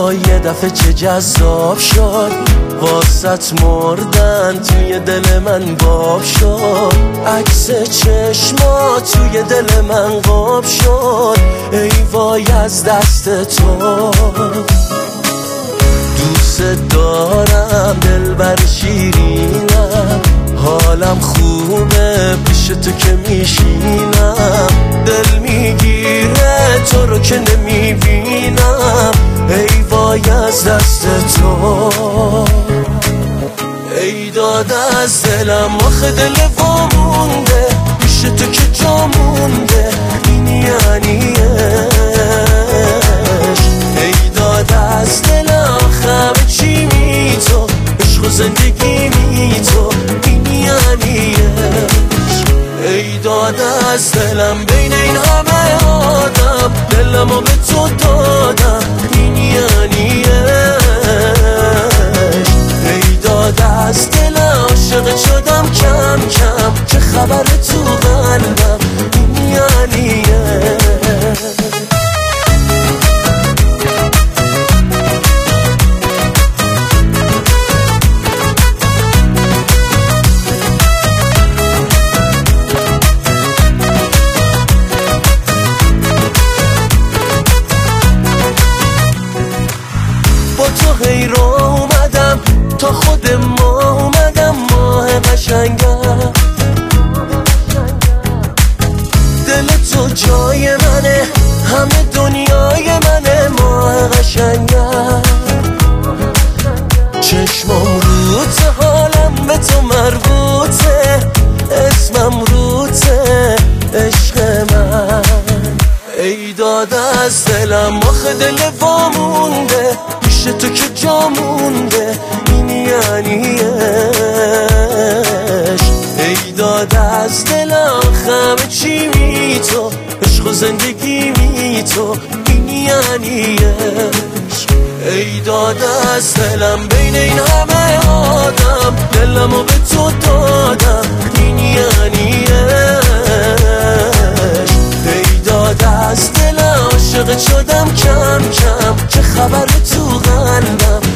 وای یه دفعه چه جذاب شد، واسط مردن توی دل من باب شد. عکس چشما توی دل من قاب شد، ای وای از دست تو. دوست دارم دلبر شیرینم، حالم خوبه پیش تو که میشینم. دل میگیره تو رو که نمیبینم، ای وای از دست تو. ای داد از دلم آخه دل وامونده، پیش تو که جا مونده، این یعنی عشق. ای داد از دلم همه چی می تو، عشق و زندگی می تو، این یعنی عشق. ای داد از دلم بین این همه آدم، دلمو به تو دادم، این یعنی عشق. ای داد از دلم عاشق شدم کم کم، چه خبر تو قلبم، این یعنی عشق. تو هی رو اومدم تا خود ما اومدم، ماه قشنگم. دل تو جای منه، همه دنیای منه، ماه قشنگم. چشمم روته، حالم به تو مربوطه، اسمم روته، عشق من. ای داد از دلم آخه دل وامونده، پیش تو که جا مونده، این یعنی عشق. ای داد از دلم همه چی می تو، عشق و زندگی می تو، این یعنی عشق. ای داد از دلم بین این همه آدم، دلمو به تو دادم، این یعنی عشق. ای داد از دلم عاشق شدم کم کم، چه خبر تو قلبم،